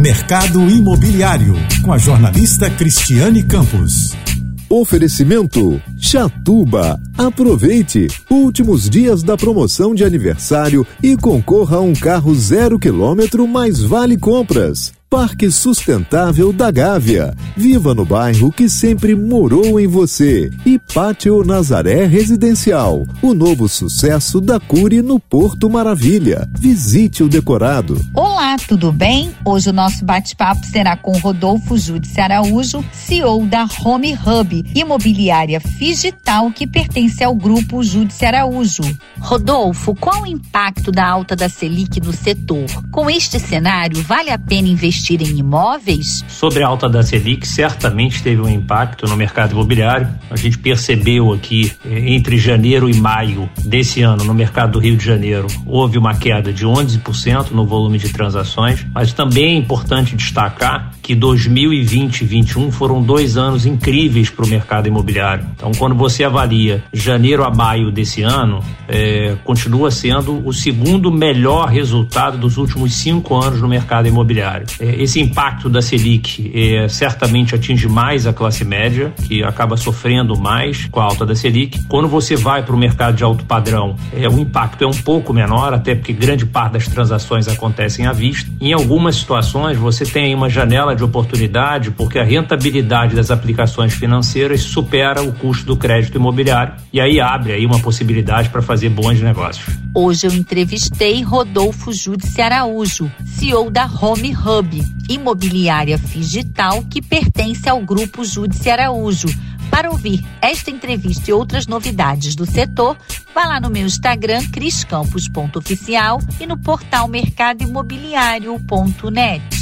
Mercado Imobiliário, com a jornalista Cristiane Campos. Oferecimento Chatuba. Aproveite últimos dias da promoção de aniversário e concorra a um carro 0 km mais vale compras. Parque Sustentável da Gávea. Viva no bairro que sempre morou em você. E Pátio Nazaré Residencial. O novo sucesso da Cury no Porto Maravilha. Visite o decorado. Olá, tudo bem? Hoje o nosso bate-papo será com Rodolfo Júdice Araújo, CEO da Home Hub, imobiliária digital que pertence ao grupo Júdice Araújo. Rodolfo, qual o impacto da alta da Selic no setor? Com este cenário, vale a pena investir em imóveis? Sobre a alta da Selic, certamente teve um impacto no mercado imobiliário. A gente percebeu aqui, entre janeiro e maio desse ano, no mercado do Rio de Janeiro, houve uma queda de 11% no volume de transações, mas também é importante destacar que 2020 e 2021 foram 2 anos incríveis para o mercado imobiliário. Então, quando você avalia janeiro a maio desse ano, continua sendo o segundo melhor resultado dos últimos 5 anos no mercado imobiliário. Esse impacto da Selic certamente atinge mais a classe média, que acaba sofrendo mais com a alta da Selic. Quando você vai para o mercado de alto padrão, o impacto é um pouco menor, até porque grande parte das transações acontecem à vista. Em algumas situações, você tem uma janela de oportunidade, porque a rentabilidade das aplicações financeiras supera o custo do crédito imobiliário, e aí abre aí uma possibilidade para fazer bons negócios. Hoje eu entrevistei Rodolfo Júdice Araújo, CEO da Home Hub, imobiliária digital que pertence ao grupo Júdice Araújo. Para ouvir esta entrevista e outras novidades do setor, vá lá no meu Instagram, criscampos.oficial, e no portal mercadoimobiliario.net.